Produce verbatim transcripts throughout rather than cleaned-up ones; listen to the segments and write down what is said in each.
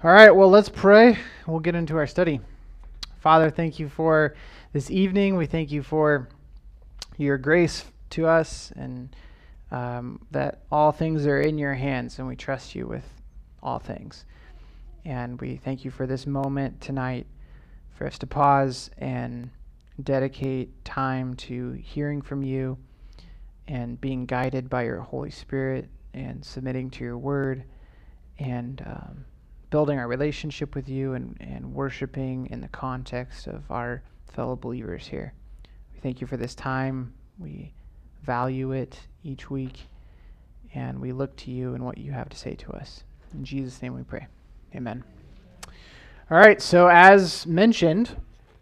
All right, well, let's pray. We'll get into our study. Father, thank you for this evening. We thank you for your grace to us and um, that all things are in your hands, and we trust you with all things. And we thank you for this moment tonight for us to pause and dedicate time to hearing from you and being guided by your Holy Spirit and submitting to your word and um, building our relationship with you and, and worshiping in the context of our fellow believers here. We thank you for this time. We value it each week, and we look to you and what you have to say to us. In Jesus' name we pray. Amen. All right, so as mentioned,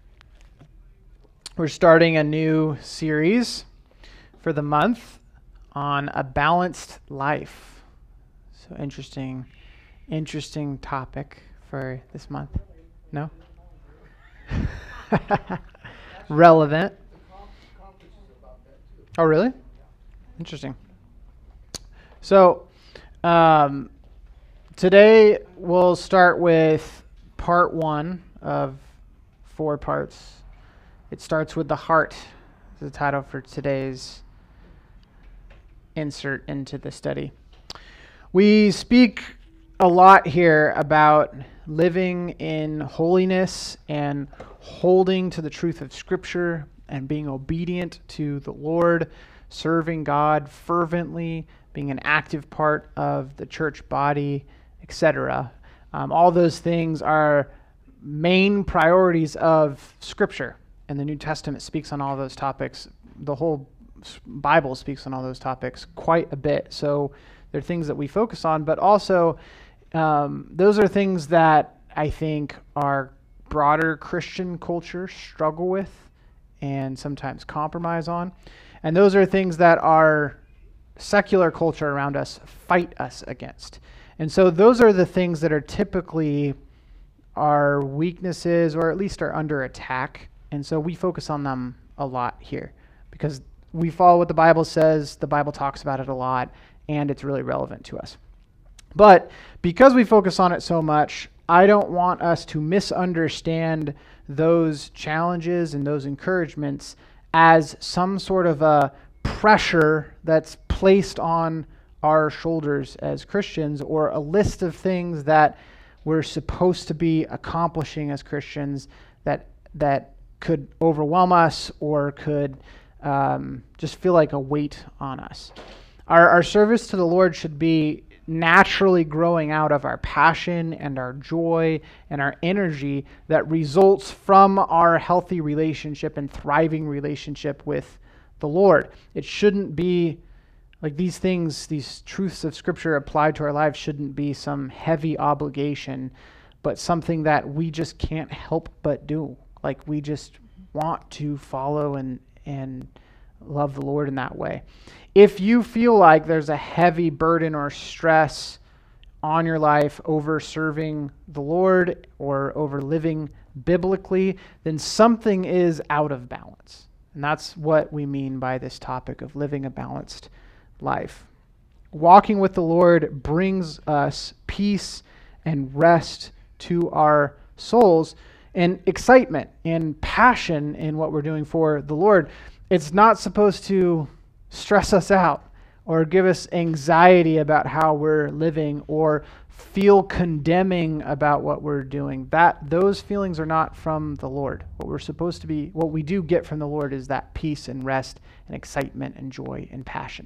we're starting a new series for the month on a balanced life. So interesting, interesting topic for this month. No? Relevant. Oh, really? Interesting. So, um, today we'll start with part one of four parts. It starts with the heart, is the title for today's insert into the study. We speak a lot here about living in holiness and holding to the truth of Scripture and being obedient to the Lord, serving God fervently, being an active part of the church body, et cetera. Um, all those things are main priorities of Scripture, and the New Testament speaks on all those topics. The whole Bible speaks on all those topics quite a bit. So they're things that we focus on, but also um, those are things that I think our broader Christian culture struggle with and sometimes compromise on. And those are things that our secular culture around us fight us against. And so those are the things that are typically our weaknesses, or at least are under attack. And so we focus on them a lot here because we follow what the Bible says, the Bible talks about it a lot, and it's really relevant to us. But because we focus on it so much, I don't want us to misunderstand those challenges and those encouragements as some sort of a pressure that's placed on our shoulders as Christians, or a list of things that we're supposed to be accomplishing as Christians that that could overwhelm us or could um, just feel like a weight on us. Our, our service to the Lord should be naturally growing out of our passion and our joy and our energy that results from our healthy relationship and thriving relationship with the Lord. It shouldn't be like these things, these truths of Scripture applied to our lives shouldn't be some heavy obligation, but something that we just can't help but do. Like we just want to follow and and love the Lord in that way. If you feel like there's a heavy burden or stress on your life over serving the Lord or over living biblically, then something is out of balance. And that's what we mean by this topic of living a balanced life. Walking with the Lord brings us peace and rest to our souls and excitement and passion in what we're doing for the Lord. It's not supposed to stress us out or give us anxiety about how we're living or feel condemning about what we're doing. That those feelings are not from the Lord. What we're supposed to be, what we do get from the Lord is that peace and rest and excitement and joy and passion,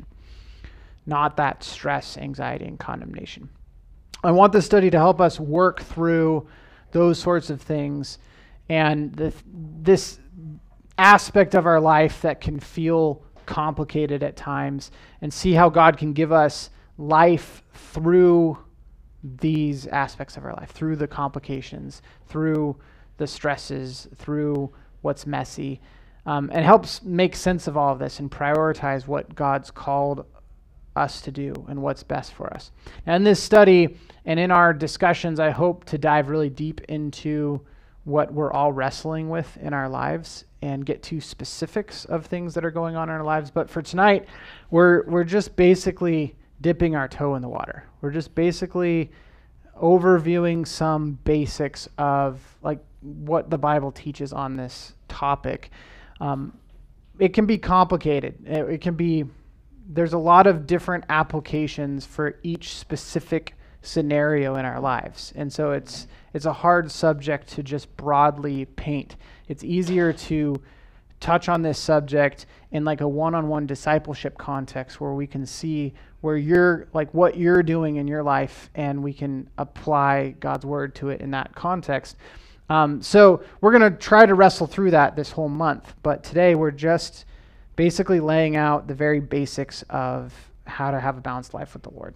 not that stress, anxiety, and condemnation. I want this study to help us work through those sorts of things and the, this aspect of our life that can feel complicated at times, and see how God can give us life through these aspects of our life, through the complications, through the stresses, through what's messy, um, and helps make sense of all of this and prioritize what God's called us to do and what's best for us. Now, in this study and in our discussions, I hope to dive really deep into what we're all wrestling with in our lives and get to specifics of things that are going on in our lives. But for tonight, we're we're just basically dipping our toe in the water. We're just basically overviewing some basics of like what the Bible teaches on this topic. Um, it can be complicated. It, it can be, there's a lot of different applications for each specific scenario in our lives. And so it's it's a hard subject to just broadly paint. It's easier to touch on this subject in like a one-on-one discipleship context where we can see where you're like what you're doing in your life and we can apply God's word to it in that context. Um, so we're going to try to wrestle through that this whole month, but today we're just basically laying out the very basics of how to have a balanced life with the Lord.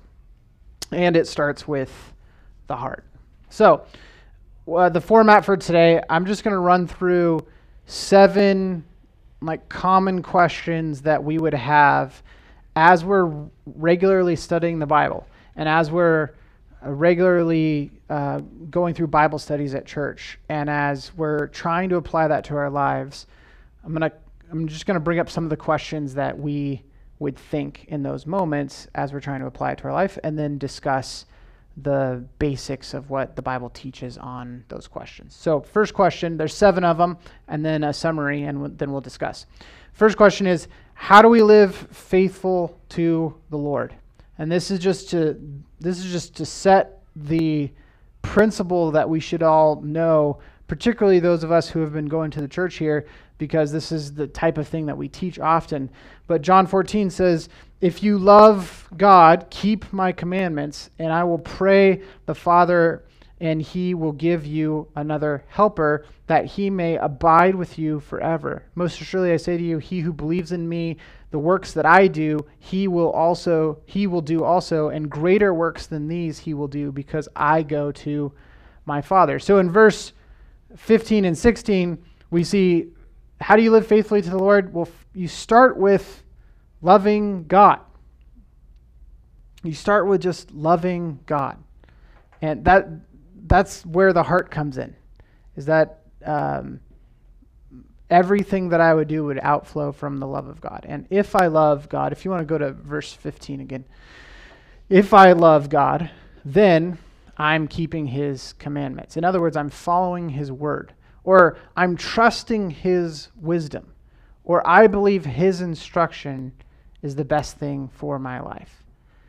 And it starts with the heart. So uh, the format for today, I'm just going to run through seven like common questions that we would have as we're regularly studying the Bible and as we're uh, regularly uh, going through Bible studies at church, and as we're trying to apply that to our lives. I'm gonna I'm just going to bring up some of the questions that we would think in those moments as we're trying to apply it to our life, and then discuss the basics of what the Bible teaches on those questions. So first question, there's seven of them, and then a summary, and w- then we'll discuss. First question is, how do we live faithful to the Lord? And this is just to this is just to set the principle that we should all know, particularly those of us who have been going to the church here, because this is the type of thing that we teach often. But John fourteen says, if you love God, keep my commandments, and I will pray the Father, and he will give you another helper, that he may abide with you forever. Most assuredly I say to you, he who believes in me, the works that I do, he will also he will do also, and greater works than these he will do, because I go to my Father. So in verse fifteen and sixteen, we see, how do you live faithfully to the Lord? Well, you start with loving God. You start with just loving God. And that that's where the heart comes in, is that um, everything that I would do would outflow from the love of God. And if I love God, if you want to go to verse fifteen again, if I love God, then I'm keeping his commandments. In other words, I'm following his word, or I'm trusting his wisdom, or I believe his instruction is the best thing for my life.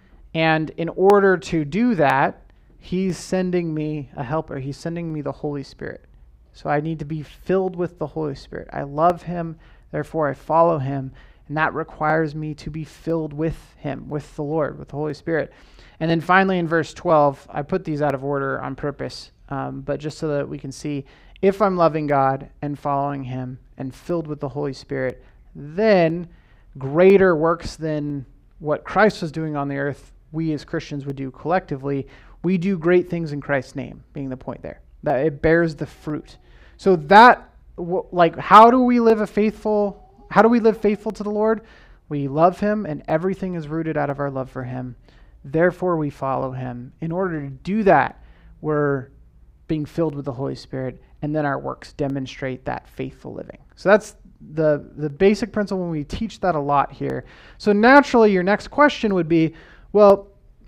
And in order to do that, he's sending me a helper. He's sending me the Holy Spirit. So I need to be filled with the Holy Spirit. I love him, therefore I follow him, and that requires me to be filled with him, with the Lord, with the Holy Spirit. And then finally in verse twelve, I put these out of order on purpose, um, but just so that we can see, if I'm loving God and following him and filled with the Holy Spirit, then greater works than what Christ was doing on the earth, we as Christians would do collectively. We do great things in Christ's name, being the point there, that it bears the fruit. So that, like, how do we live a faithful, how do we live faithful to the Lord? We love him, and everything is rooted out of our love for him. Therefore, we follow him. In order to do that, we're being filled with the Holy Spirit, and then our works demonstrate that faithful living. So that's the the basic principle, when we teach that a lot here. So naturally, your next question would be, well,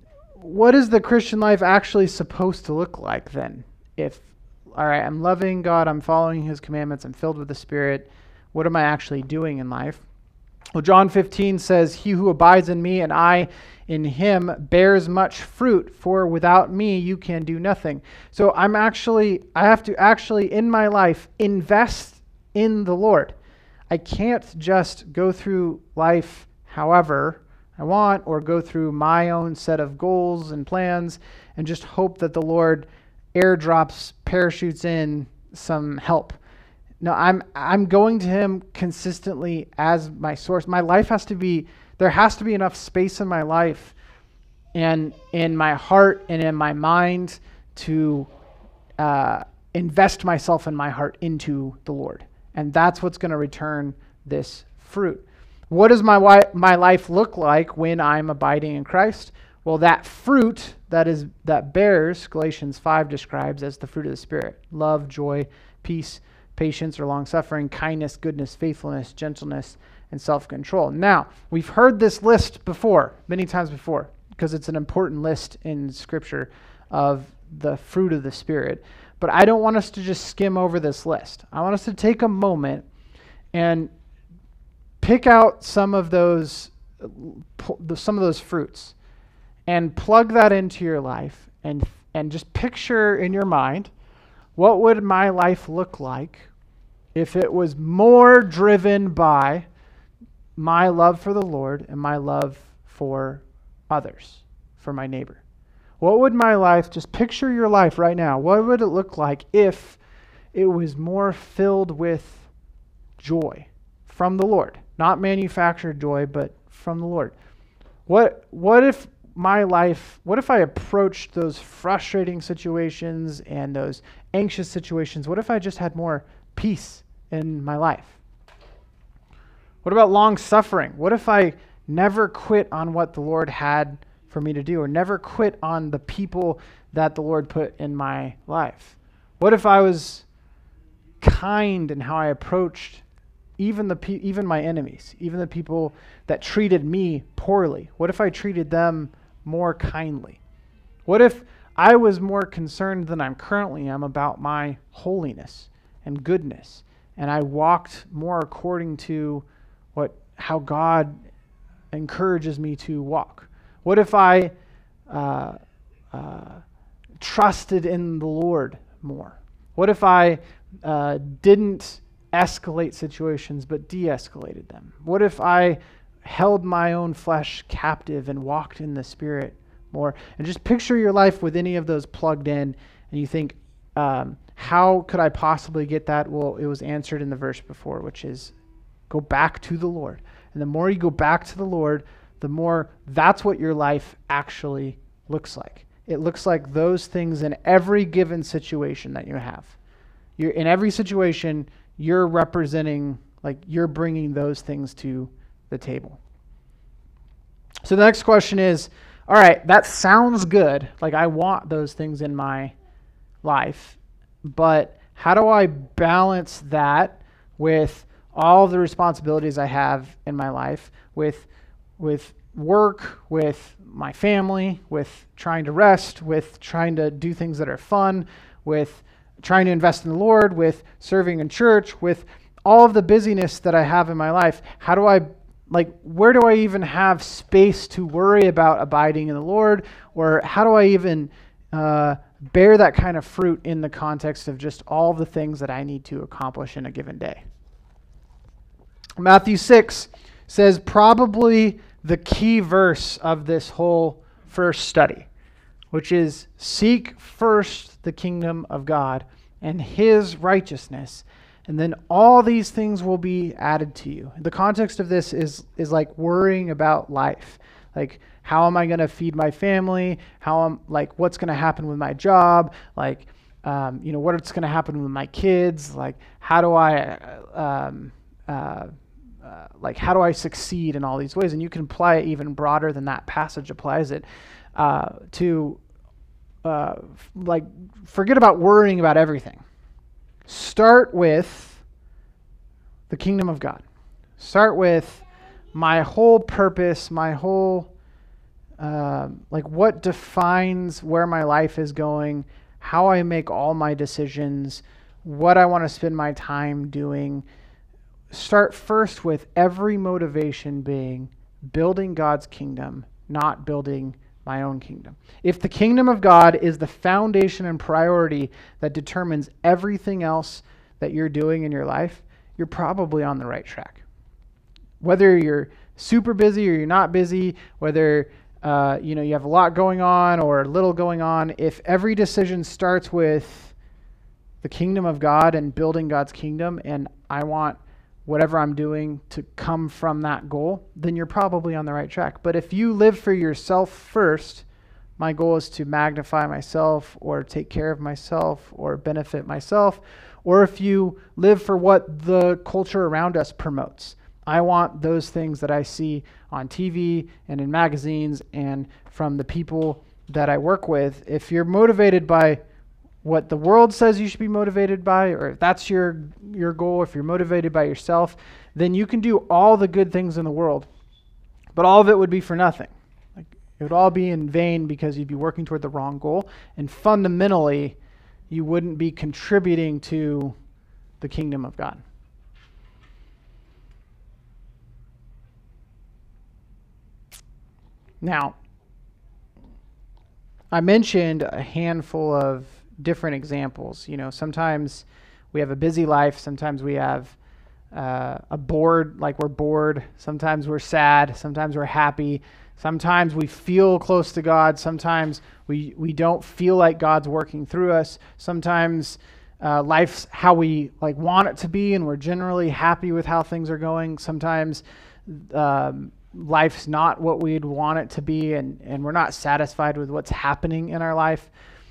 what is the Christian life actually supposed to look like then? If, all right, I'm loving God, I'm following his commandments, I'm filled with the Spirit, what am I actually doing in life? Well, John fifteen says, he who abides in me and I in him bears much fruit, for without me you can do nothing. So I'm actually, I have to actually in my life invest in the Lord. I can't just go through life however I want, or go through my own set of goals and plans and just hope that the Lord airdrops, parachutes in some help. No, I'm I'm going to him consistently as my source. My life has to be, there has to be enough space in my life and in my heart and in my mind to uh, invest myself and my heart into the Lord. And that's what's going to return this fruit. What does my wi- my life look like when I'm abiding in Christ? Well, that fruit that is that bears, Galatians five describes as the fruit of the Spirit: love, joy, peace, patience or long-suffering, kindness, goodness, faithfulness, gentleness, and self-control. Now, we've heard this list before, many times before, because it's an important list in Scripture of the fruit of the Spirit. But I don't want us to just skim over this list. I want us to take a moment and pick out some of those some of those fruits and plug that into your life, and and just picture in your mind, what would my life look like if it was more driven by my love for the Lord and my love for others, for my neighbor? What would my life, just picture your life right now, what would it look like if it was more filled with joy from the Lord? Not manufactured joy, but from the Lord. What what if my life, what if I approached those frustrating situations and those anxious situations, what if I just had more peace in my life? What about long suffering? What if I never quit on what the Lord had for me to do, or never quit on the people that the Lord put in my life? What if I was kind in how I approached even the pe- even my enemies, even the people that treated me poorly? What if I treated them more kindly? What if I was more concerned than I'm currently am about my holiness and goodness, and I walked more according to what how God encourages me to walk? What if I uh, uh, trusted in the Lord more? What if I uh, didn't escalate situations but de-escalated them? What if I held my own flesh captive and walked in the Spirit more? And just picture your life with any of those plugged in, and you think, um, how could I possibly get that? Well, it was answered in the verse before, which is go back to the Lord. And the more you go back to the Lord, the more that's what your life actually looks like. It looks like those things in every given situation that you have. You're in every situation, you're representing, like you're bringing those things to the table. So the next question is, all right, that sounds good. Like I want those things in my life, but how do I balance that with all the responsibilities I have in my life, with with work, with my family, with trying to rest, with trying to do things that are fun, with trying to invest in the Lord, with serving in church, with all of the busyness that I have in my life? How do I, like, where do I even have space to worry about abiding in the Lord? Or how do I even uh, bear that kind of fruit in the context of just all the things that I need to accomplish in a given day? Matthew six says probably the key verse of this whole first study, which is seek first the kingdom of God and his righteousness, and then all these things will be added to you. The context of this is is like worrying about life. Like, how am I going to feed my family? How am like what's going to happen with my job? Like, um, you know, what's going to happen with my kids? Like, how do I um, uh, uh, like how do I succeed in all these ways? And you can apply it even broader than that passage applies it uh, to. Uh, like, forget about worrying about everything. Start with the kingdom of God. Start with my whole purpose, my whole, uh, like what defines where my life is going, how I make all my decisions, what I want to spend my time doing. Start first with every motivation being building God's kingdom, not building my own kingdom. If the kingdom of God is the foundation and priority that determines everything else that you're doing in your life, you're probably on the right track. Whether you're super busy or you're not busy, whether uh, you know you have a lot going on or little going on, if every decision starts with the kingdom of God and building God's kingdom, and I want whatever I'm doing to come from that goal, then you're probably on the right track. But if you live for yourself first, my goal is to magnify myself or take care of myself or benefit myself, or if you live for what the culture around us promotes, I want those things that I see on T V and in magazines and from the people that I work with. If you're motivated by what the world says you should be motivated by, or if that's your your goal, if you're motivated by yourself, then you can do all the good things in the world, but all of it would be for nothing. Like, it It would all be in vain because you'd be working toward the wrong goal. And fundamentally, you wouldn't be contributing to the kingdom of God. Now, I mentioned a handful of different examples. You know, sometimes we have a busy life. Sometimes we have uh, a bored, like we're bored. Sometimes we're sad. Sometimes we're happy. Sometimes we feel close to God. Sometimes we, we don't feel like God's working through us. Sometimes uh, life's how we like want it to be, and we're generally happy with how things are going. Sometimes um, life's not what we'd want it to be, and, and we're not satisfied with what's happening in our life.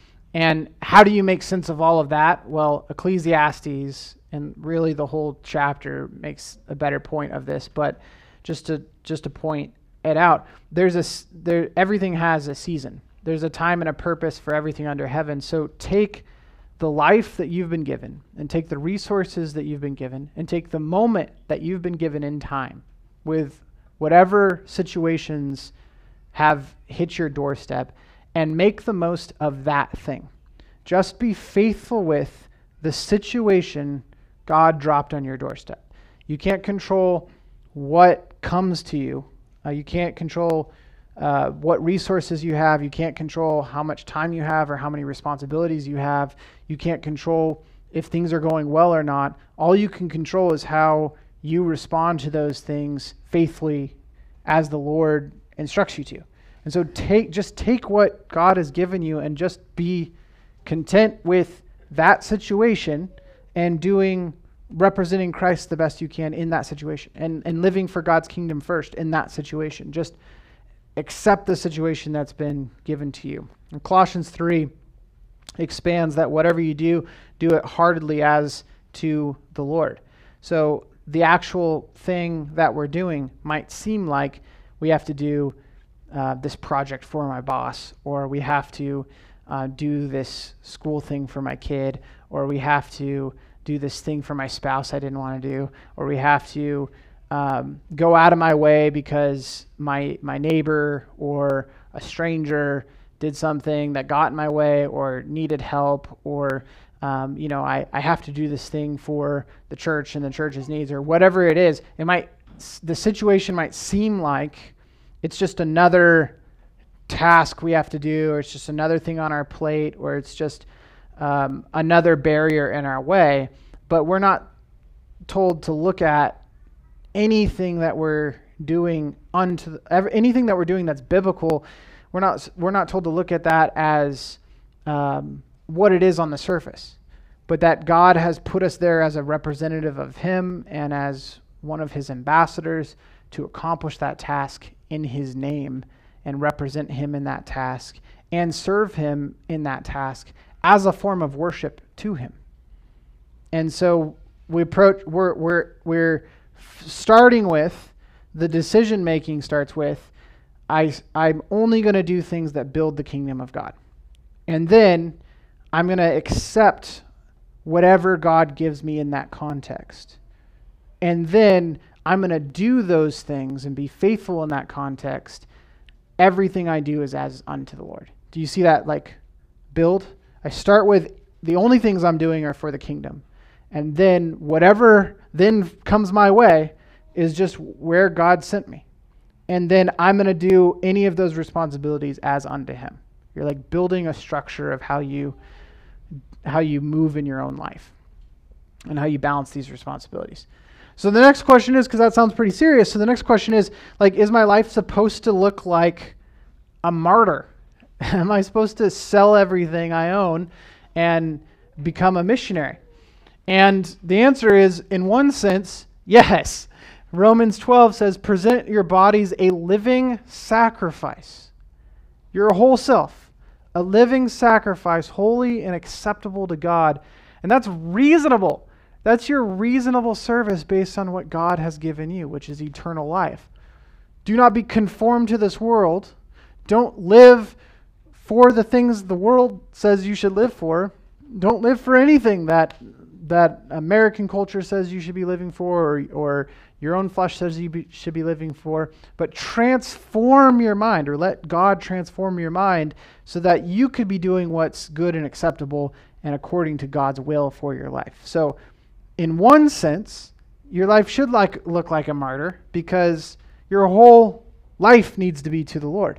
And how do you make sense of all of that? Well, Ecclesiastes, and really the whole chapter makes a better point of this, but just to just to point it out, there's a there everything has a season. There's a time and a purpose for everything under heaven. So take the life that you've been given, and take the resources that you've been given, and take the moment that you've been given in time with whatever situations have hit your doorstep, and make the most of that thing. Just be faithful with the situation God dropped on your doorstep. You can't control what comes to you. Uh, you can't control uh, what resources you have. You can't control how much time you have or how many responsibilities you have. You can't control if things are going well or not. All you can control is how you respond to those things faithfully as the Lord instructs you to. And so take just take what God has given you and just be content with that situation and doing representing Christ the best you can in that situation, and, and living for God's kingdom first in that situation. Just accept the situation that's been given to you. And Colossians three expands that whatever you do, do it heartily as to the Lord. So the actual thing that we're doing might seem like we have to do uh, this project for my boss, or we have to uh, do this school thing for my kid, or we have to do this thing for my spouse I didn't want to do, or we have to um, go out of my way because my my neighbor or a stranger did something that got in my way or needed help, or Um, you know, I, I have to do this thing for the church and the church's needs, or whatever it is. It might, the situation might seem like it's just another task we have to do, or it's just another thing on our plate, or it's just um, another barrier in our way. But we're not told to look at anything that we're doing unto the, anything that we're doing that's biblical. We're not we're not told to look at that as um, what it is on the surface, but that God has put us there as a representative of him and as one of his ambassadors to accomplish that task in his name and represent him in that task and serve him in that task as a form of worship to him. And so we approach, we're, we're, we're starting with, the decision making starts with, I, I'm only going to do things that build the kingdom of God. And then I'm going to accept whatever God gives me in that context. And then I'm going to do those things and be faithful in that context. Everything I do is as unto the Lord. Do you see that like build? I start with the only things I'm doing are for the kingdom. And then whatever then comes my way is just where God sent me. And then I'm going to do any of those responsibilities as unto him. You're like building a structure of how you how you move in your own life and how you balance these responsibilities. So the next question is, because that sounds pretty serious, so the next question is, like, is my life supposed to look like a martyr? Am I supposed to sell everything I own and become a missionary? And the answer is, in one sense, yes. Romans twelve says, present your bodies a living sacrifice. Your whole self, a living sacrifice, holy and acceptable to God. And that's reasonable. That's your reasonable service based on what God has given you, which is eternal life. Do not be conformed to this world. Don't live for the things the world says you should live for. Don't live for anything that that American culture says you should be living for, or, or your own flesh says you be, should be living for, but transform your mind, or let God transform your mind so that you could be doing what's good and acceptable and according to God's will for your life. So in one sense, your life should like look like a martyr because your whole life needs to be to the Lord.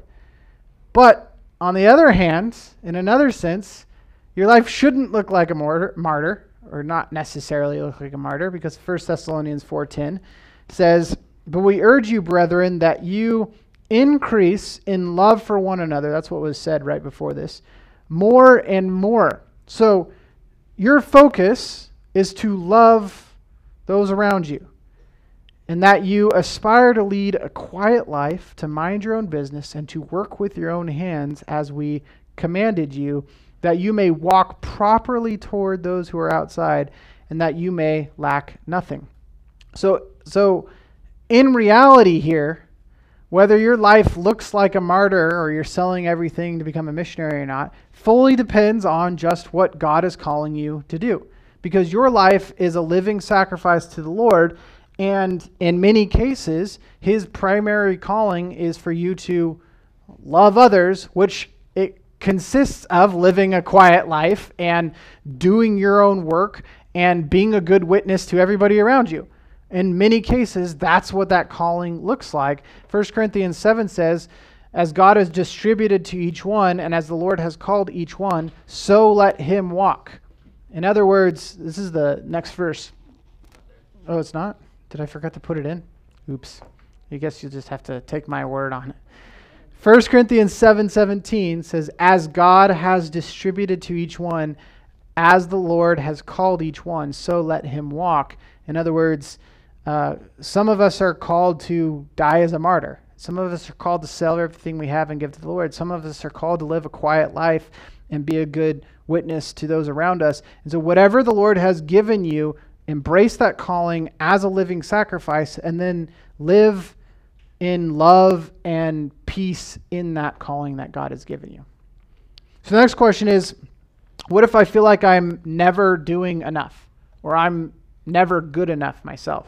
But on the other hand, in another sense, your life shouldn't look like a martyr, martyr or not necessarily look like a martyr, because First Thessalonians four ten says, "But we urge you, brethren, that you increase in love for one another." That's what was said right before this. More and more. So your focus is to love those around you, and that you aspire to lead a quiet life, to mind your own business, and to work with your own hands as we commanded you, that you may walk properly toward those who are outside, and that you may lack nothing. So, so in reality here, whether your life looks like a martyr or you're selling everything to become a missionary or not, fully depends on just what God is calling you to do. Because your life is a living sacrifice to the Lord, and in many cases, his primary calling is for you to love others, which it consists of living a quiet life and doing your own work and being a good witness to everybody around you. In many cases, that's what that calling looks like. First Corinthians seven says, "As God has distributed to each one, and as the Lord has called each one, so let him walk." In other words, this is the next verse. Oh, it's not? Did I forget to put it in? Oops. I guess you'll just have to take my word on it. First Corinthians seven seventeen says, "As God has distributed to each one, as the Lord has called each one, so let him walk." In other words, uh, some of us are called to die as a martyr. Some of us are called to sell everything we have and give to the Lord. Some of us are called to live a quiet life and be a good witness to those around us. And so whatever the Lord has given you, embrace that calling as a living sacrifice, and then live in love and peace in that calling that God has given you. So the next question is, what if I feel like I'm never doing enough, or I'm never good enough myself?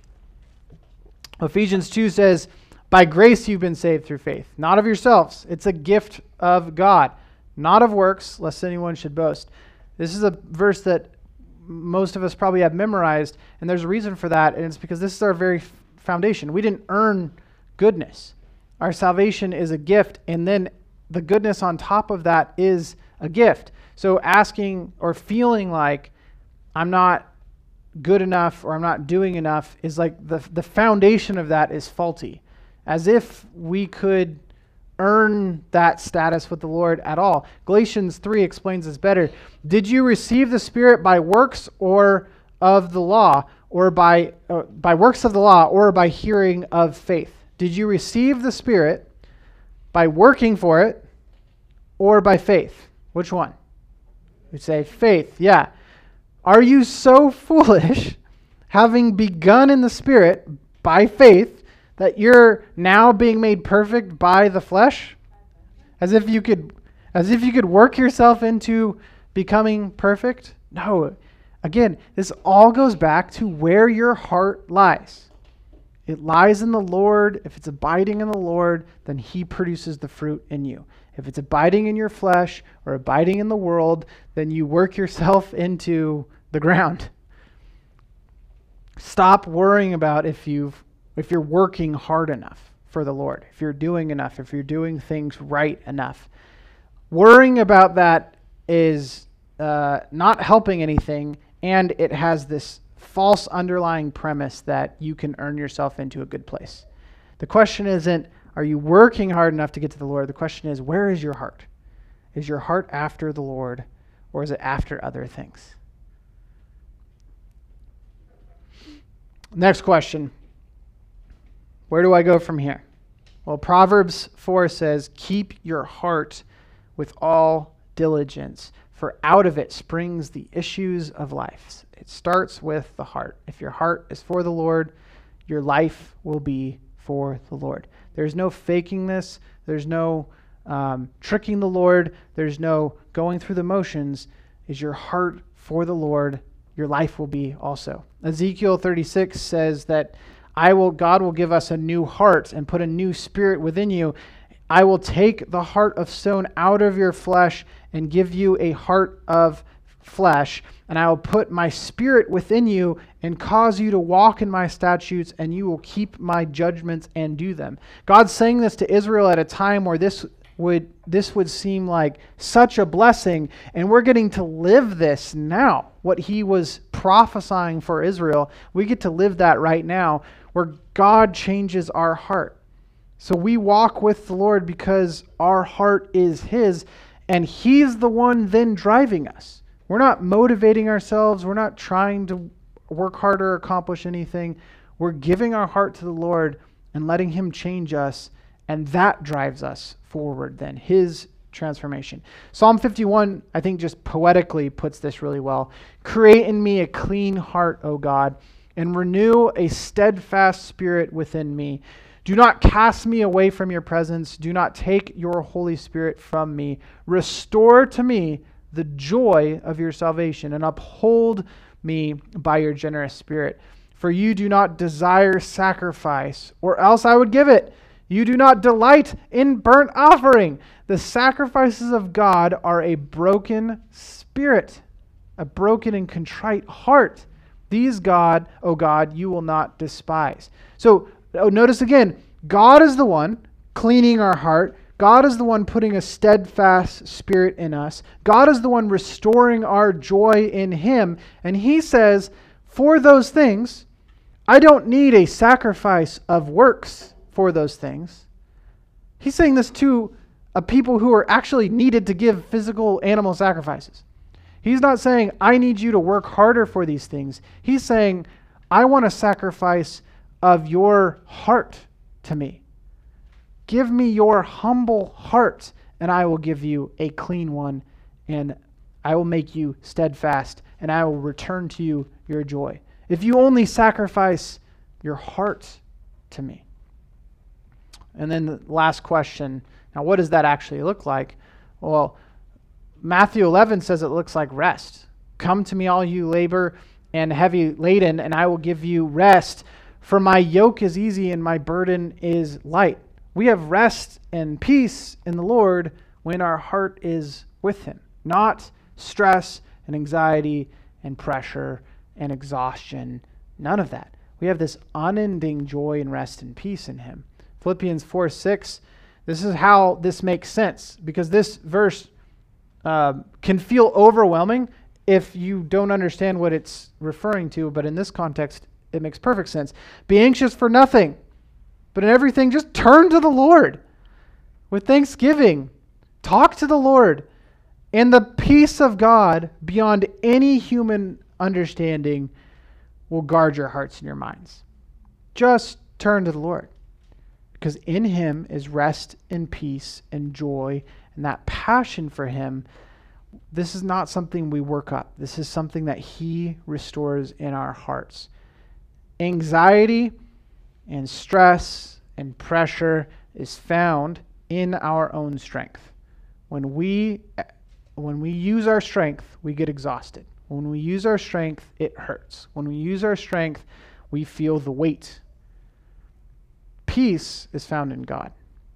Ephesians two says, "By grace you've been saved through faith, not of yourselves. It's a gift of God, not of works, lest anyone should boast." This is a verse that most of us probably have memorized, and there's a reason for that, and it's because this is our very foundation. We didn't earn goodness. Our salvation is a gift, and then the goodness on top of that is a gift. So asking or feeling like I'm not good enough or I'm not doing enough is like the the foundation of that is faulty, as if we could earn that status with the Lord at all. Galatians three explains this better. "Did you receive the Spirit by works or of the law, or by uh, by works of the law, or by hearing of faith?" Did you receive the Spirit by working for it or by faith? Which one? We say faith, yeah. Are you so foolish, having begun in the Spirit by faith, that you're now being made perfect by the flesh? As if you could, as if you could work yourself into becoming perfect? No. Again, this all goes back to where your heart lies. It lies in the Lord. If it's abiding in the Lord, then he produces the fruit in you. If it's abiding in your flesh or abiding in the world, then you work yourself into the ground. Stop worrying about if you've if you're working hard enough for the Lord, if you're doing enough, if you're doing things right enough. Worrying about that is uh, not helping anything, and it has this false underlying premise that you can earn yourself into a good place. The question isn't, are you working hard enough to get to the Lord? The question is, where is your heart? Is your heart after the Lord, or is it after other things? Next question. Where do I go from here? Well, Proverbs four says, "Keep your heart with all diligence, for out of it springs the issues of life." It starts with the heart. If your heart is for the Lord, your life will be for the Lord. There's no faking this. There's no um, tricking the Lord. There's no going through the motions. Is your heart for the Lord? your life will be also. Ezekiel thirty-six says that I will, God will give us a new heart and put a new spirit within you. I will take the heart of stone out of your flesh and give you a heart of flesh, and I will put my spirit within you and cause you to walk in my statutes, and you will keep my judgments and do them. God's saying this to Israel at a time where this would this would seem like such a blessing, and we're getting to live this now. What he was prophesying for Israel, we get to live that right now, where God changes our heart. So we walk with the Lord because our heart is his, and he's the one then driving us. We're not motivating ourselves. We're not trying to work harder or accomplish anything. We're giving our heart to the Lord and letting him change us, and that drives us forward then, his transformation. Psalm fifty-one, I think, just poetically puts this really well. Create in me a clean heart, O God, and renew a steadfast spirit within me. Do not cast me away from your presence. Do not take your Holy Spirit from me. Restore to me the joy of your salvation, and uphold me by your generous spirit. For you do not desire sacrifice, or else I would give it. You do not delight in burnt offering. The sacrifices of God are a broken spirit, a broken and contrite heart. These, God, O God, you will not despise. So oh, notice again, God is the one cleaning our heart. God is the one putting a steadfast spirit in us. God is the one restoring our joy in him. And he says, for those things, I don't need a sacrifice of works for those things. He's saying this to a people who are actually needed to give physical animal sacrifices. He's not saying, I need you to work harder for these things. He's saying, I want a sacrifice of your heart to me. Give me your humble heart, and I will give you a clean one, and I will make you steadfast, and I will return to you your joy. If you only sacrifice your heart to me. And then the last question, now what does that actually look like? Well, Matthew eleven says it looks like rest. Come to me, all you labor and heavy laden, and I will give you rest. For my yoke is easy and my burden is light. We have rest and peace in the Lord when our heart is with him, not stress and anxiety and pressure and exhaustion, none of that. We have this unending joy and rest and peace in him. Philippians four six, this is how this makes sense, because this verse uh, can feel overwhelming if you don't understand what it's referring to, but in this context, it makes perfect sense. Be anxious for nothing, but in everything, just turn to the Lord with thanksgiving. Talk to the Lord, and the peace of God beyond any human understanding will guard your hearts and your minds. Just turn to the Lord, because in him is rest and peace and joy, and that passion for him. This is not something we work up. This is something that he restores in our hearts. Anxiety and stress and pressure is found in our own strength. When we when we use our strength, we get exhausted. When we use our strength, it hurts. When we use our strength, we feel the weight. Peace is found in God.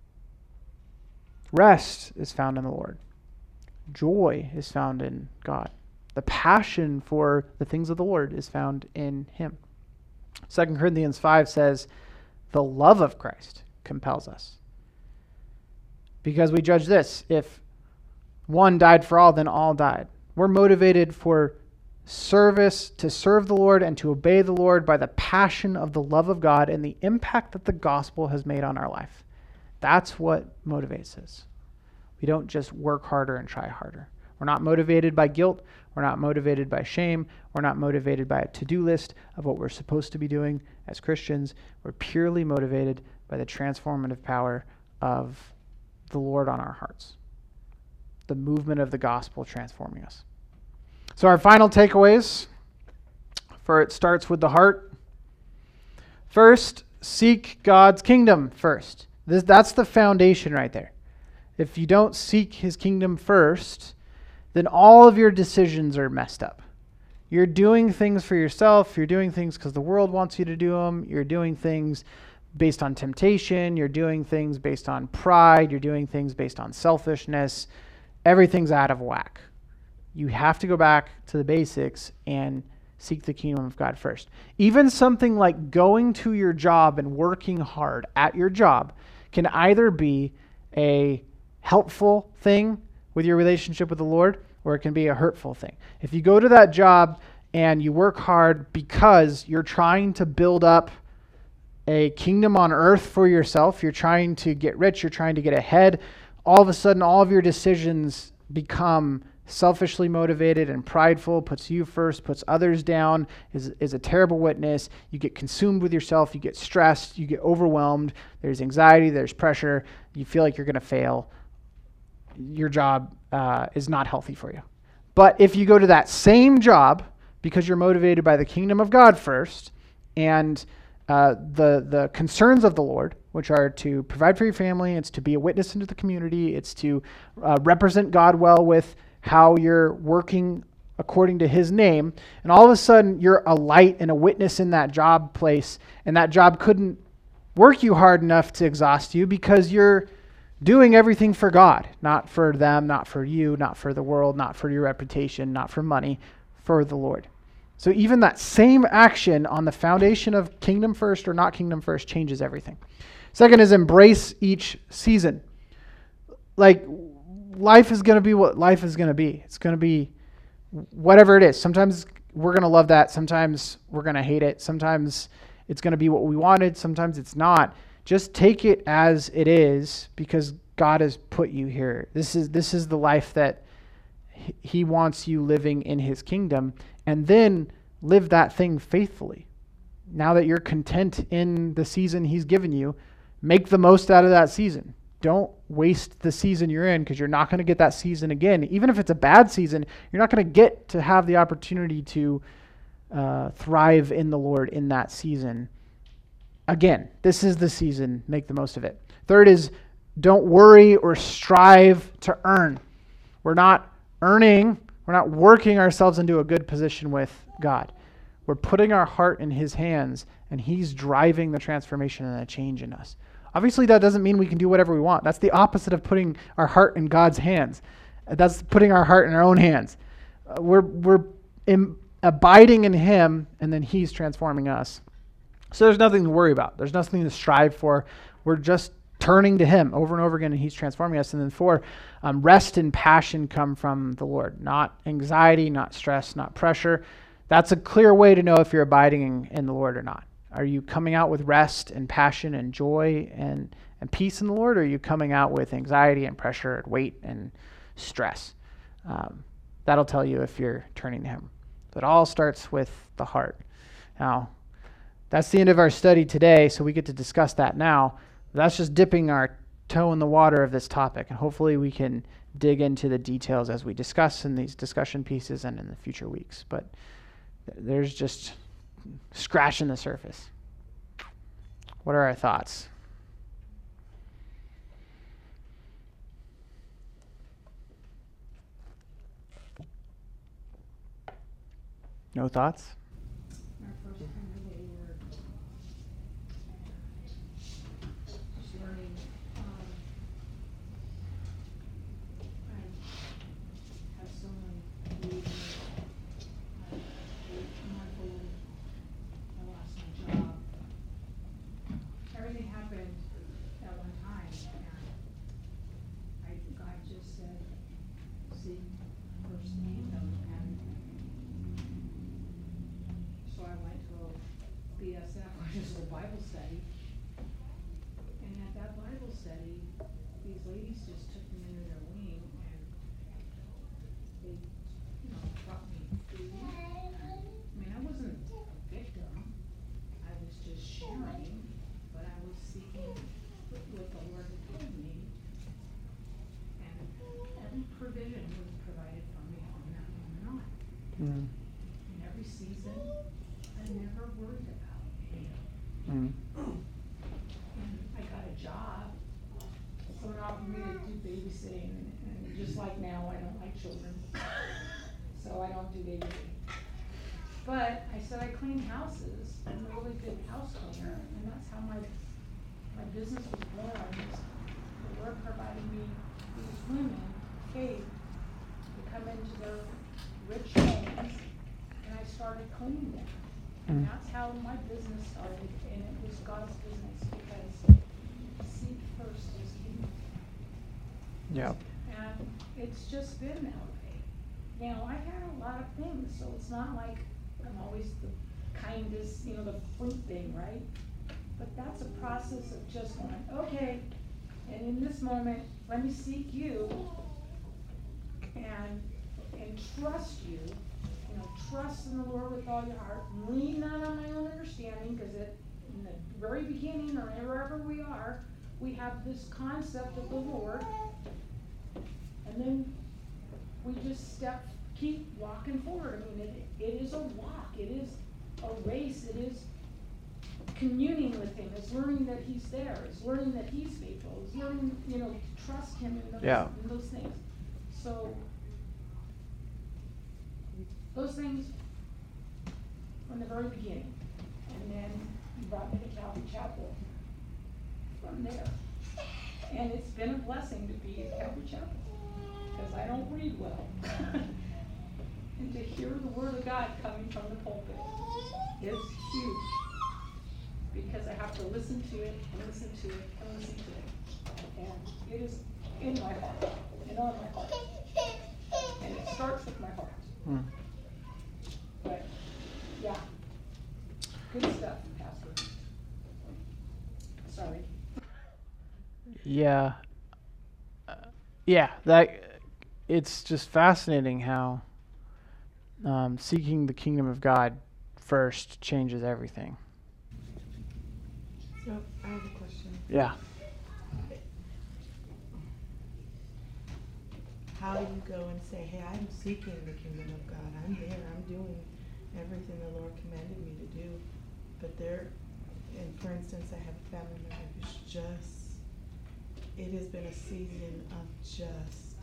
Rest is found in the Lord. Joy is found in God. The passion for the things of the Lord is found in him. Second Corinthians five says, the love of Christ compels us. Because we judge this, if one died for all, then all died. We're motivated for service, to serve the Lord and to obey the Lord by the passion of the love of God and the impact that the gospel has made on our life. That's what motivates us. We don't just work harder and try harder. We're not motivated by guilt. We're not motivated by shame. We're not motivated by a to-do list of what we're supposed to be doing as Christians. We're purely motivated by the transformative power of the Lord on our hearts. The movement of the gospel transforming us. So our final takeaways, for it starts with the heart. First, seek God's kingdom first. This, that's the foundation right there. If you don't seek his kingdom first, then all of your decisions are messed up. You're doing things for yourself. You're doing things because the world wants you to do them. You're doing things based on temptation. You're doing things based on pride. You're doing things based on selfishness. Everything's out of whack. You have to go back to the basics and seek the kingdom of God first. Even something like going to your job and working hard at your job can either be a helpful thing with your relationship with the Lord, or it can be a hurtful thing. If you go to that job and you work hard because you're trying to build up a kingdom on earth for yourself, you're trying to get rich, you're trying to get ahead, all of a sudden all of your decisions become selfishly motivated and prideful, puts you first, puts others down, is, is a terrible witness. You get consumed with yourself, you get stressed, you get overwhelmed, there's anxiety, there's pressure, you feel like you're going to fail. Your job uh, is not healthy for you. But if you go to that same job because you're motivated by the kingdom of God first and uh, the the concerns of the Lord, which are to provide for your family, it's to be a witness into the community, it's to uh, represent God well with how you're working according to his name, and all of a sudden you're a light and a witness in that job place, and that job couldn't work you hard enough to exhaust you because you're doing everything for God, not for them, not for you, not for the world, not for your reputation, not for money, for the Lord. So even that same action on the foundation of kingdom first or not kingdom first changes everything. Second is embrace each season. Like, life is going to be what life is going to be. It's going to be whatever it is. Sometimes we're going to love that. Sometimes we're going to hate it. Sometimes it's going to be what we wanted. Sometimes it's not. Just take it as it is because God has put you here. This is this is the life that he wants you living in his kingdom, and then live that thing faithfully. Now that you're content in the season he's given you, make the most out of that season. Don't waste the season you're in because you're not going to get that season again. Even if it's a bad season, you're not going to get to have the opportunity to uh, thrive in the Lord in that season. Again, this is the season. Make the most of it. Third is don't worry or strive to earn. We're not earning, we're not working ourselves into a good position with God. We're putting our heart in his hands, and he's driving the transformation and the change in us. Obviously, that doesn't mean we can do whatever we want. That's the opposite of putting our heart in God's hands. That's putting our heart in our own hands. Uh, we're we're in, abiding in him, and then he's transforming us. So there's nothing to worry about. There's nothing to strive for. We're just turning to him over and over again, and he's transforming us. And then four, um, rest and passion come from the Lord, not anxiety, not stress, not pressure. That's a clear way to know if you're abiding in, in the Lord or not. Are you coming out with rest and passion and joy and, and peace in the Lord, or are you coming out with anxiety and pressure and weight and stress? Um, that'll tell you if you're turning to him. But it all starts with the heart. Now, that's the end of our study today, so we get to discuss that now. That's just dipping our toe in the water of this topic, and hopefully we can dig into the details as we discuss in these discussion pieces and in the future weeks. But there's just scratching the surface. What are our thoughts? No thoughts? Mm. In every season, I never worried about it. Mm. And I got a job, so it allowed me to do babysitting, and, and just like now, I don't like children, so I don't do babysitting. But I said I clean houses. I'm a really good house cleaner, and that's how my my business was born. Was the Lord provided me these women, faith, to come into their rich homes, and I started cleaning them. And that's how my business started, and it was God's business because seek first His kingdom. Yeah. And it's just been that way. Now, I've had a lot of things, so it's not like I'm always the kindest, you know, the fruit thing, right? But that's a process of just going, okay, and in this moment, let me seek you and and trust you. You know, trust in the Lord with all your heart. Lean not on my own understanding, because in the very beginning, or wherever we are, we have this concept of the Lord. And then we just step, keep walking forward. I mean, it, it is a walk. It is a race. It is communing with Him. It's learning that He's there. It's learning that He's faithful. It's learning, you know, to trust Him in those, Yeah. in those things. So, those things from the very beginning. And then He brought me to Calvary Chapel from there. And it's been a blessing to be at Calvary Chapel, because I don't read well. And to hear the Word of God coming from the pulpit is huge, because I have to listen to it and listen to it and listen to it. And it is in my heart and on my heart. And it starts with my heart. Mm. But, yeah, good stuff, Pastor. Sorry. Yeah. Uh, yeah, that it's just fascinating how um, seeking the kingdom of God first changes everything. So I have a question. Yeah. How do you go and say, hey, I'm seeking the kingdom of God. I'm there. I'm doing everything the Lord commanded me to do. But there, and for instance, I have a family member who's just, it has been a season of just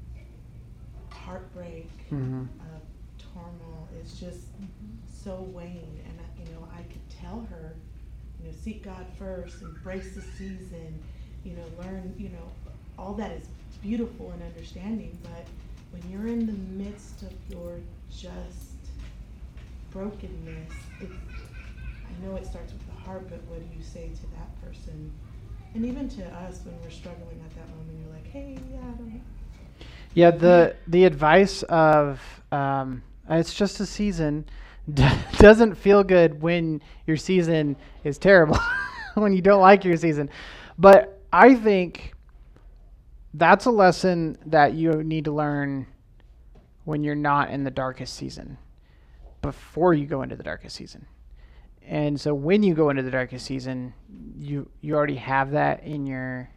heartbreak, Mm-hmm. of turmoil. It's just so weighing. And, I, you know, I could tell her, you know, seek God first, embrace the season, you know, learn, you know, all that is beautiful and understanding, but when you're in the midst of your just brokenness, it, I know it starts with the heart, but what do you say to that person? And even to us when we're struggling at that moment, you're like, hey, yeah, I don't know. Yeah, the the advice of um, it's just a season d- doesn't feel good when your season is terrible, when you don't like your season. But I think that's a lesson that you need to learn when you're not in the darkest season, before you go into the darkest season. And so when you go into the darkest season, you you already have that in your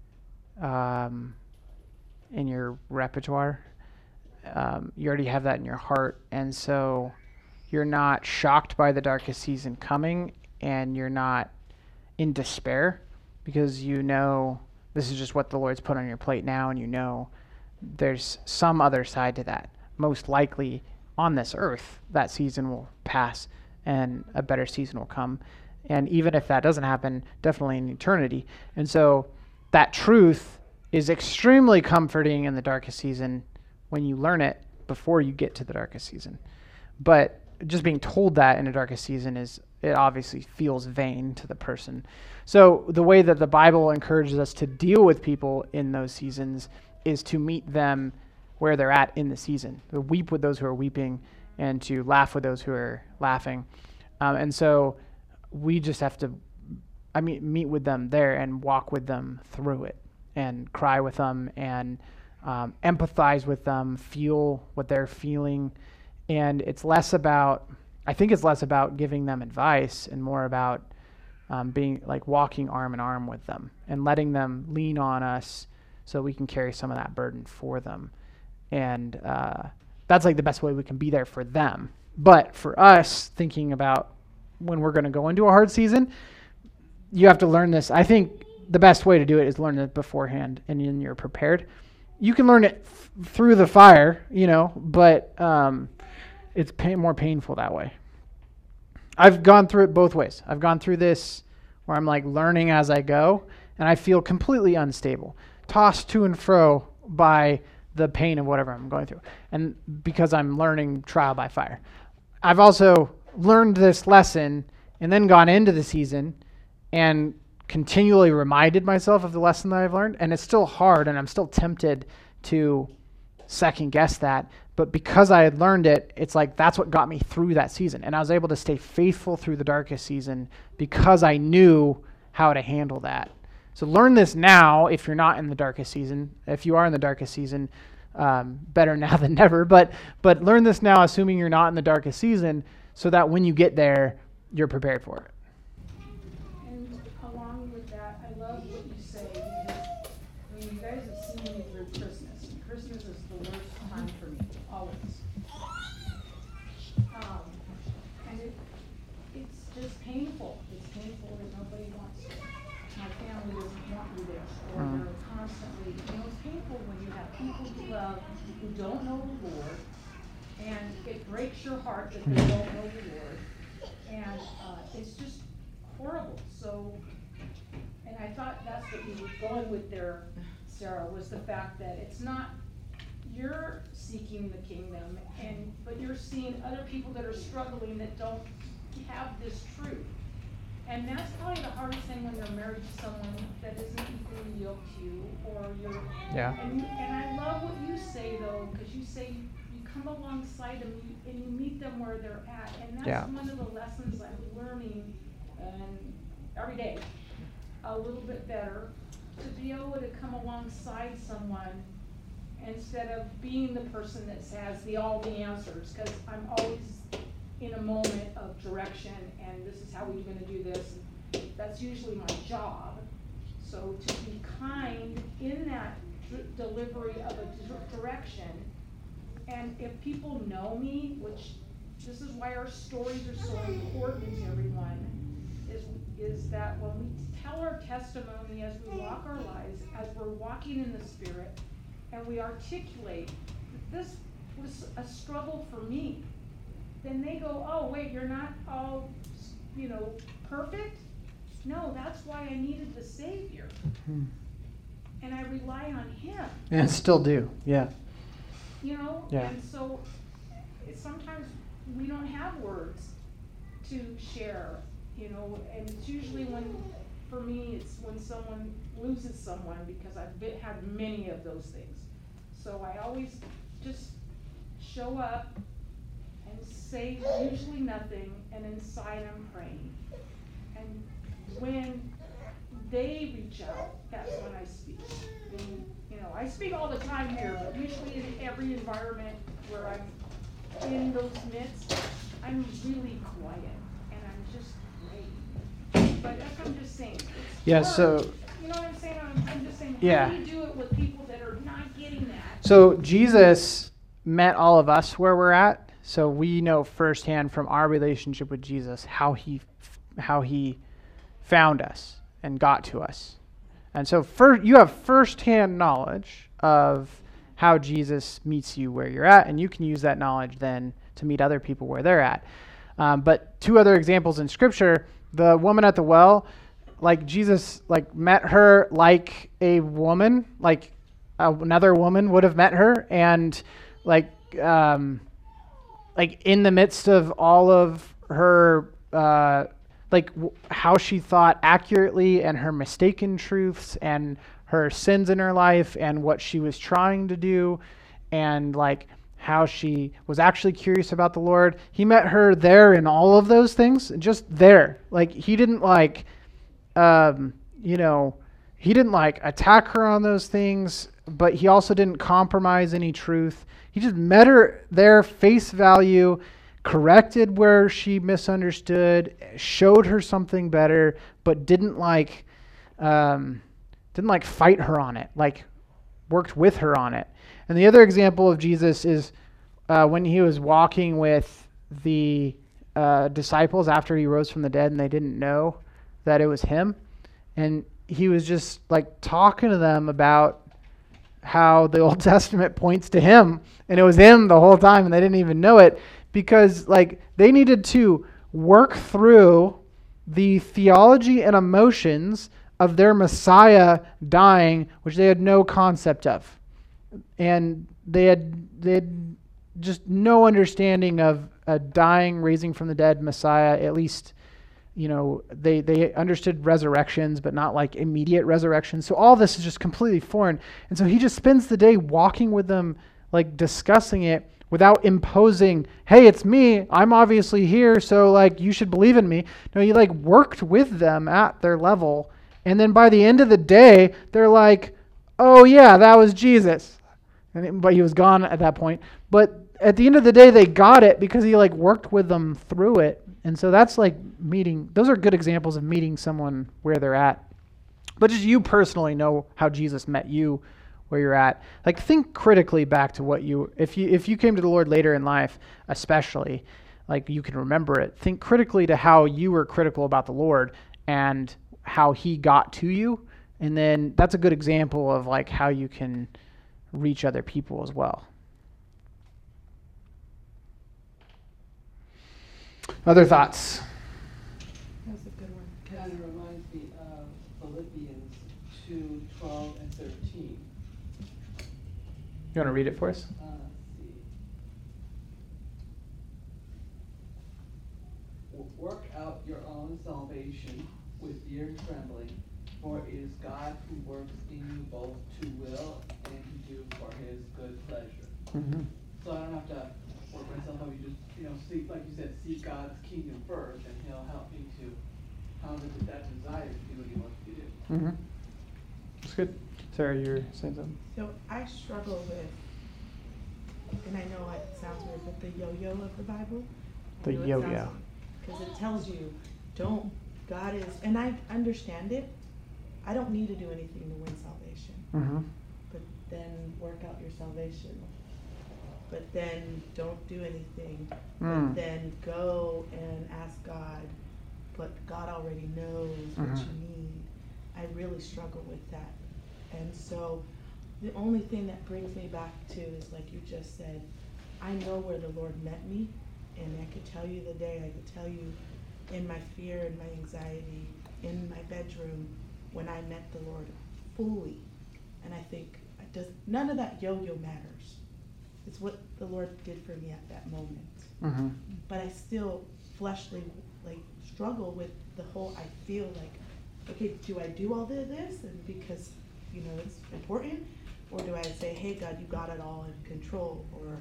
um, in your repertoire. Um, you already have that in your heart, and so you're not shocked by the darkest season coming, and you're not in despair, because you know this is just what the Lord's put on your plate now, and you know there's some other side to that. Most likely on this earth, that season will pass and a better season will come. And even if that doesn't happen, definitely in eternity. And so that truth is extremely comforting in the darkest season when you learn it before you get to the darkest season. But just being told that in the darkest season is, it obviously feels vain to the person. So the way that the Bible encourages us to deal with people in those seasons is to meet them where they're at in the season, to weep with those who are weeping and to laugh with those who are laughing. Um, and so we just have to, I mean, meet with them there and walk with them through it and cry with them and um, empathize with them, feel what they're feeling. And it's less about, I think it's less about giving them advice and more about um, being like walking arm in arm with them and letting them lean on us so we can carry some of that burden for them. And uh, that's like the best way we can be there for them. But for us, thinking about when we're going to go into a hard season, you have to learn this. I think the best way to do it is learn it beforehand, and then you're prepared. You can learn it th- through the fire, you know, but um, it's pain, more painful that way. I've gone through it both ways. I've gone through this where I'm like learning as I go, and I feel completely unstable, tossed to and fro by the pain of whatever I'm going through, and because I'm learning trial by fire. I've also learned this lesson and then gone into the season and continually reminded myself of the lesson that I've learned, and it's still hard, and I'm still tempted to second guess that, but because I had learned it, it's like that's what got me through that season, and I was able to stay faithful through the darkest season because I knew how to handle that. So learn this now if you're not in the darkest season. If you are in the darkest season, um, better now than never, but but learn this now assuming you're not in the darkest season so that when you get there, you're prepared for it. And along with that, I love what you say, because I mean, you guys have seen me through Christmas, and Christmas is the worst time for me, always. Um, and it, it's just painful. It's painful that nobody wants it. My family doesn't want you there, or Mm. they're constantly, you know, it's painful when you have people you love who don't know the Lord, and it breaks your heart that they don't know the Lord. And uh, it's just horrible. So, and I thought that's what you were going with there, Sarah, was the fact that it's not you're seeking the kingdom, and but you're seeing other people that are struggling that don't have this truth. And that's probably the hardest thing when you're married to someone that isn't equally yoked to you, or you're. Yeah. And you, and I love what you say though, because you say you, you come alongside them you, and you meet them where they're at, and that's Yeah. one of the lessons I'm learning, and every day, a little bit better, to be able to come alongside someone instead of being the person that has the all the answers, because I'm always in a moment of direction, and this is how we're going to do this. That's usually my job. So to be kind in that d- delivery of a d- direction, and if people know me, which this is why our stories are so important to everyone, is is that when we tell our testimony as we walk our lives, as we're walking in the Spirit, and we articulate, this was a struggle for me, then they go, oh, wait, you're not all, you know, perfect? No, that's why I needed the Savior. Hmm. And I rely on Him. And still do, yeah. You know? Yeah. And so it's sometimes we don't have words to share, you know, and it's usually when, for me, it's when someone loses someone, because I've been, had many of those things. So I always just show up and say usually nothing, and inside I'm praying. And when they reach out, that's when I speak. And, you know, I speak all the time here, but usually in every environment where I'm in those midst, I'm really quiet, and I'm just praying. But that's, I'm just saying. It's Yeah, hard. so You know what I'm saying? I'm, I'm just saying, Yeah. how do you do it with people that are not getting that? So Jesus met all of us where we're at, so we know firsthand from our relationship with Jesus how he how he found us and got to us. And so first, you have firsthand knowledge of how Jesus meets you where you're at, and you can use that knowledge then to meet other people where they're at. Um, but two other examples in Scripture, the woman at the well, like Jesus like met her like a woman, like another woman would have met her, and like um, like in the midst of all of her uh, like w- how she thought accurately, and her mistaken truths, and her sins in her life, and what she was trying to do, and like how she was actually curious about the Lord. He met her there in all of those things, just there. Like he didn't like, um, you know, he didn't like attack her on those things, but he also didn't compromise any truth. He just met her there, face value, corrected where she misunderstood, showed her something better, but didn't like, um, didn't like fight her on it, like worked with her on it. And the other example of Jesus is uh, when he was walking with the uh, disciples after he rose from the dead, and they didn't know that it was him. And he was just like talking to them about how the Old Testament points to him, and it was him the whole time, and they didn't even know it because like they needed to work through the theology and emotions of their Messiah dying, which they had no concept of. And they had they had just no understanding of a dying, raising from the dead Messiah. At least, you know, they they understood resurrections, but not like immediate resurrections. So all this is just completely foreign. And so he just spends the day walking with them, like discussing it without imposing, hey, it's me. I'm obviously here, so like you should believe in me. No, he like worked with them at their level. And then by the end of the day, they're like, oh yeah, that was Jesus. And it, but he was gone at that point. But at the end of the day, they got it because he like worked with them through it. And so that's like meeting, those are good examples of meeting someone where they're at. But just you personally know how Jesus met you where you're at. Like think critically back to what you, if you if you came to the Lord later in life, especially, like you can remember it. Think critically to how you were critical about the Lord and how he got to you. And then that's a good example of like how you can reach other people as well. Other thoughts? That was a good one. Kind of reminds me of Philippians two, twelve, and thirteen. You want to read it for us? Uh, let's see. W- Work out your own salvation with fear and trembling, for it is God who works in you both to will and to do for his good pleasure. Mm-hmm. So I don't have to work myself up. You just, you know, seek, like you said, seek God's kingdom first, and he'll help me to have that desire to do what he wants me to do. Mm-hmm. That's good. Sarah, you're saying something? So I struggle with, and I know it sounds weird, but the yo-yo of the Bible. The yo-yo. Because it tells you, don't, God is, and I understand it. I don't need to do anything to win salvation. Mm-hmm. But then work out your salvation. But then don't do anything. Mm. But then go and ask God. But God already knows what Mhm. you need. I really struggle with that. And so the only thing that brings me back to is like you just said, I know where the Lord met me. And I could tell you the day, I could tell you in my fear and my anxiety, in my bedroom, when I met the Lord fully. And I think it does, none of that yo-yo matters. It's what the Lord did for me at that moment. Mm-hmm. But I still fleshly like struggle with the whole, I feel like, okay, do I do all of this and because, you know, it's important? Or do I say, hey God, you got it all in control? Or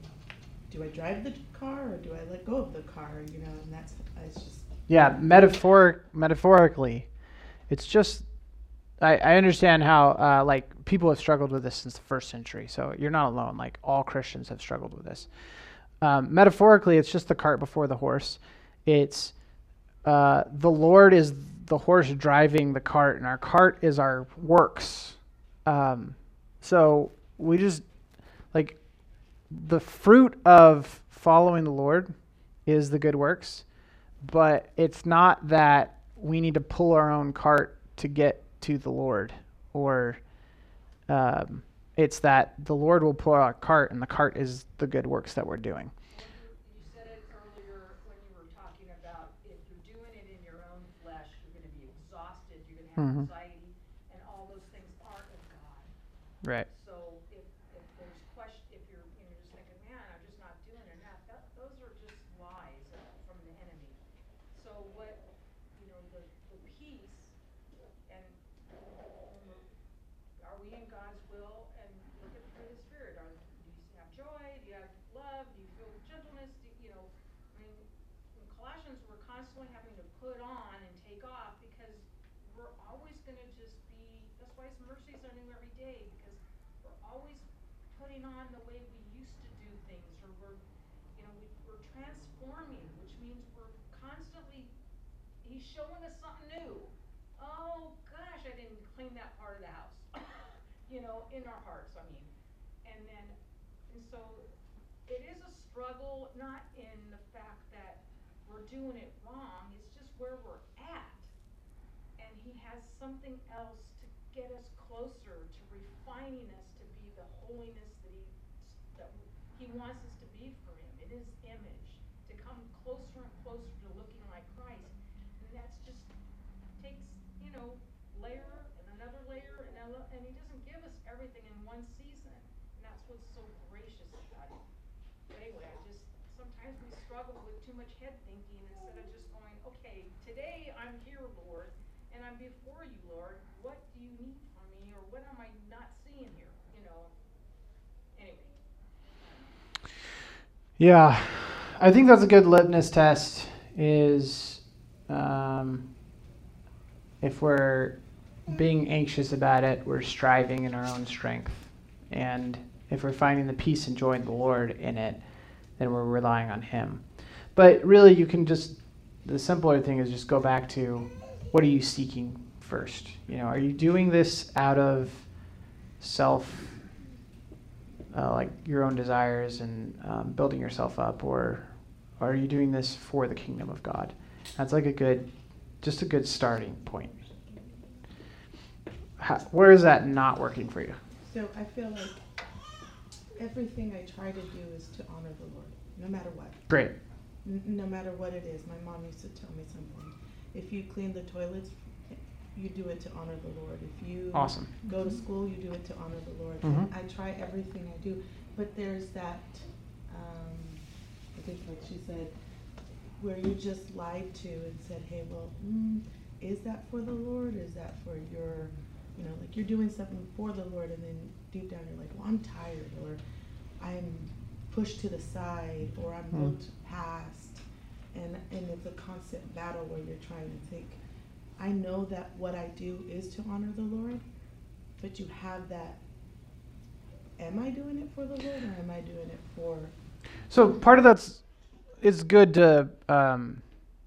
do I drive the car or do I let go of the car? You know, and that's, it's just. Yeah, metaphoric, metaphorically, it's just, I, I understand how, uh, like, people have struggled with this since the first century, so you're not alone. Like, all Christians have struggled with this. Um, metaphorically, it's just the cart before the horse. It's, uh, the Lord is the horse driving the cart, and our cart is our works. Um, so we just, like, the fruit of following the Lord is the good works, but it's not that we need to pull our own cart to get to the Lord, or um, it's that the Lord will pull our cart, and the cart is the good works that we're doing. You said it earlier when you were talking about if you're doing it in your own flesh, you're going to be exhausted, you're going to have Mhm. anxiety, and all those things aren't of God. Right. So if, if there's question, if you're, and you're just thinking, man, I'm just not doing enough, that, those are just lies uh, from the enemy. So what, you know, the, the peace, and are we in God's will and looking through the Spirit? Are, do you have joy? Do you have love? Do you feel gentleness? Do, you know, I mean, in Colossians, we're constantly having to put on and take off because we're always going to just be, that's why His mercies are new every day, because we're always putting on the way we used to do things, or we're, you know, we, we're transforming, which means we're constantly, He's showing us something new. Oh gosh, I didn't clean that part of the house. You know, in our hearts, I mean. And then, and so it is a struggle, not in the fact that we're doing it wrong, it's just where we're at. And He has something else to get us closer to refining us to be the holiness that He, that He wants us to be for Him, in His image. takes, you know, layer and another layer, and another, and he doesn't give us everything in one season. And that's what's so gracious about it. But anyway, I just, sometimes we struggle with too much head thinking instead of just going, okay, today I'm here, Lord, and I'm before you, Lord. What do you need from me, or what am I not seeing here, you know? Anyway. Yeah, I think that's a good litmus test is um, if we're being anxious about it, we're striving in our own strength. And if we're finding the peace and joy in the Lord in it, then we're relying on him. But really, you can just, the simpler thing is just go back to, what are you seeking first? You know, are you doing this out of self, uh, like your own desires and um, building yourself up, or are you doing this for the kingdom of God? That's like a good, just a good starting point. How, where is that not working for you? So I feel like everything I try to do is to honor the Lord, no matter what. Great. N- no matter what it is. My mom used to tell me something. If you clean the toilets, you do it to honor the Lord. If you Awesome. go to school, you do it to honor the Lord. Mhm. And I try everything I do. But there's that, um, I think like she said, where you just lied to and said, hey, well, mm, is that for the Lord? Is that for your, you know, like you're doing something for the Lord, and then deep down you're like, well, I'm tired, or I'm pushed to the side, or I'm Mm. looked past. And, and it's a constant battle where you're trying to think, I know that what I do is to honor the Lord, but you have that, am I doing it for the Lord, or am I doing it for... So part of that's, it's good to um,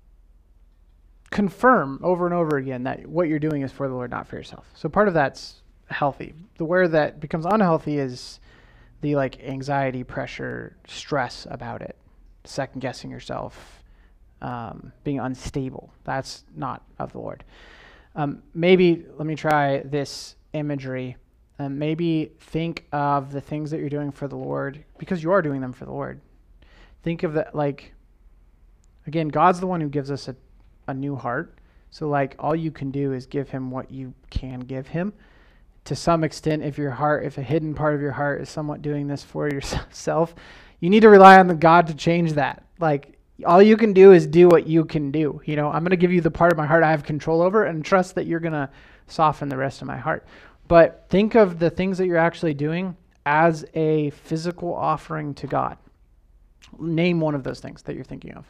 confirm over and over again that what you're doing is for the Lord, not for yourself. So part of that's healthy. The where that becomes unhealthy is the like anxiety, pressure, stress about it, second guessing yourself, um, being unstable. That's not of the Lord. Um, maybe let me try this imagery. Um, maybe think of the things that you're doing for the Lord, because you are doing them for the Lord. Think of that, like, again, God's the one who gives us a, a new heart. So like all you can do is give him what you can give him. To some extent, if your heart, if a hidden part of your heart is somewhat doing this for yourself, you need to rely on the God to change that. Like all you can do is do what you can do. You know, I'm going to give you the part of my heart I have control over, and trust that you're going to soften the rest of my heart. But think of the things that you're actually doing as a physical offering to God. Name one of those things that you're thinking of.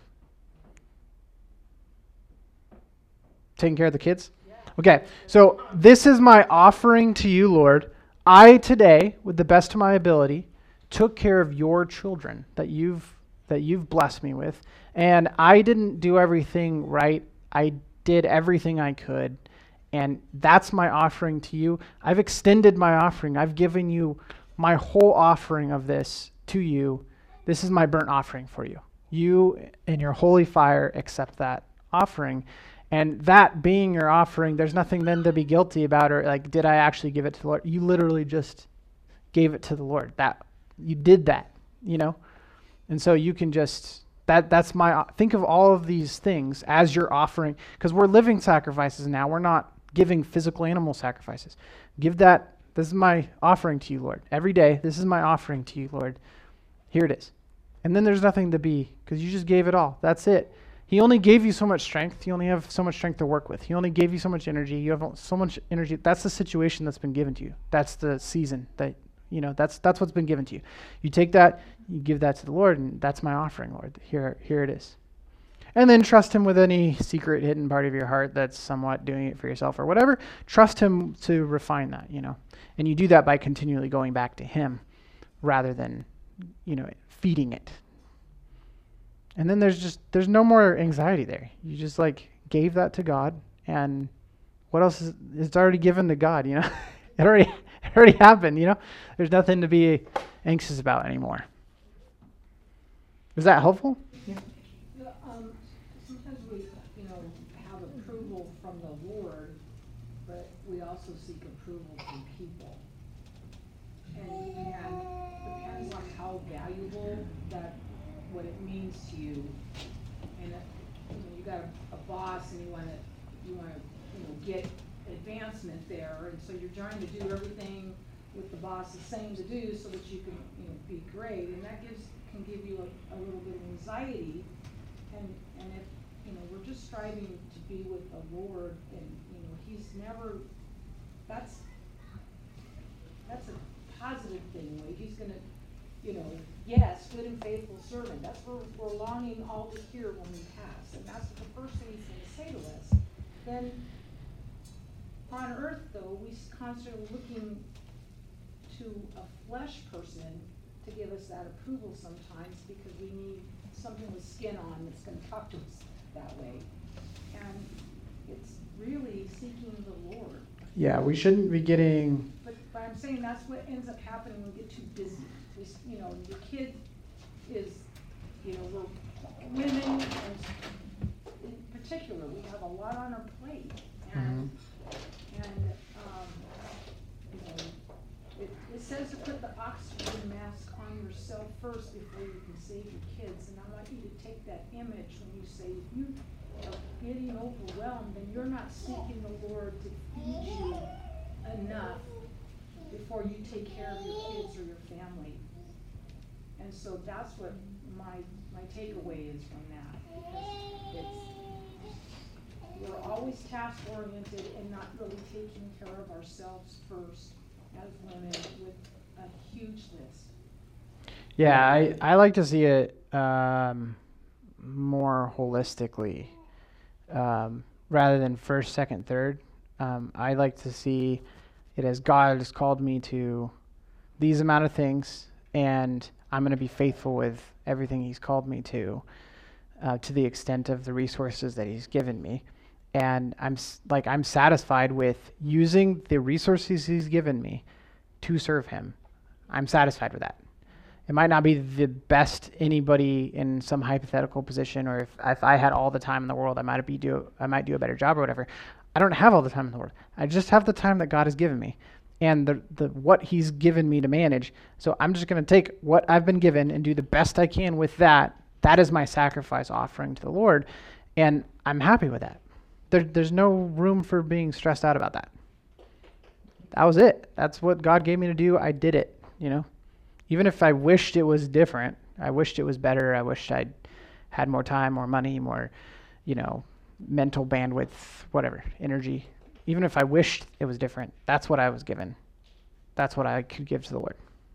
Taking care of the kids? Okay, so this is my offering to you, Lord. I today, with the best of my ability, took care of your children that you've that you've blessed me with, and I didn't do everything right. I did everything I could, and that's my offering to you. I've extended my offering. I've given you my whole offering of this to you. This is my burnt offering for you. You and your holy fire accept that offering. And that being your offering, there's nothing then to be guilty about, or like, did I actually give it to the Lord? You literally just gave it to the Lord. That you did that, you know? And so you can just, that that's my, think of all of these things as your offering, because we're living sacrifices now. We're not giving physical animal sacrifices. Give that, this is my offering to you, Lord. Every day, this is my offering to you, Lord. Here it is. And then there's nothing to be, because you just gave it all. That's it. He only gave you so much strength. You only have so much strength to work with. He only gave you so much energy. You have so much energy. That's the situation that's been given to you. That's the season that, you know, that's that's what's been given to you. You take that, you give that to the Lord, and that's my offering, Lord. Here, here it is. And then trust him with any secret hidden part of your heart that's somewhat doing it for yourself or whatever. Trust him to refine that, you know. And you do that by continually going back to him rather than, you know, feeding it. And then there's just, there's no more anxiety there. You just like gave that to God, and what else is, it's already given to God, you know? it already, it already happened, you know? There's nothing to be anxious about anymore. Is that helpful? Yeah. Yeah, um, sometimes we, you know, have approval from the Lord, but we also seek approval from people. And, and depends on how valuable that, what it means to you. And if, you know, you got a, a boss and you wanna, you wanna you know, get advancement there, and so you're trying to do everything with the boss is saying to do so that you can, you know, be great, and that gives, can give you a, a little bit of anxiety, and, and if, you know, we're just striving to be with the Lord, and, you know, he's never, that's, that's a positive thing, like, he's gonna, you know, yes, good and faithful servant, that's what we're longing all to hear when we pass, and that's the first thing he's gonna say to us. Then, on earth though, we constantly looking to a flesh person to give us that approval sometimes, because we need something with skin on that's gonna talk to us that way. And it's really seeking the Lord. Yeah, we shouldn't be getting. But, but I'm saying that's what ends up happening when we get too busy. We, s- you know, your kid is, you know, we're women, and in particular, we have a lot on our plate. And, and, um, you know, it, it says to put the oxygen mask on yourself first before you can save your kids. And I want you to take that image when you say, if you are getting overwhelmed, then you're not seeking the Lord to feed you enough before you take care of your kids or your family. And so that's what my my takeaway is from that. Because it's, we're always task oriented and not really taking care of ourselves first as women with a huge list. Yeah, I, I like to see it um, more holistically um, rather than first, second, third. Um, I like to see it as God has called me to these amount of things, and I'm going to be faithful with everything he's called me to, uh, to the extent of the resources that he's given me. And I'm s- like, I'm satisfied with using the resources he's given me to serve him. I'm satisfied with that. It might not be the best anybody in some hypothetical position, or if, if I had all the time in the world, I might be do I might do a better job or whatever. I don't have all the time in the world. I just have the time that God has given me, and the the what He's given me to manage. So I'm just going to take what I've been given and do the best I can with that. That is my sacrifice offering to the Lord, and I'm happy with that. There, there's no room for being stressed out about that. That was it. That's what God gave me to do. I did it, you know. Even if I wished it was different, I wished it was better, I wished I'd had more time, more money, more, you know, mental bandwidth, whatever, energy. Even if I wished it was different, that's what I was given. That's what I could give to the Lord.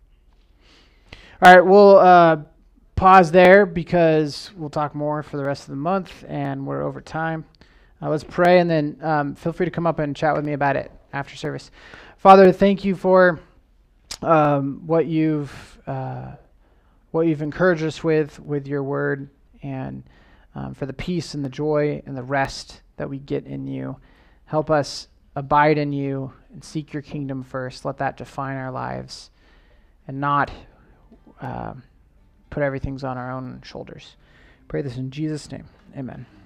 All right, we'll uh, pause there because we'll talk more for the rest of the month, and we're over time. Uh, let's pray, and then um, feel free to come up and chat with me about it after service. Father, thank you for Um, what you've uh, what you've encouraged us with with your word, and um, for the peace and the joy and the rest that we get in you. Help us abide in you and seek your kingdom first. Let that define our lives, and not uh, put everything on our own shoulders. Pray this in Jesus' name. Amen.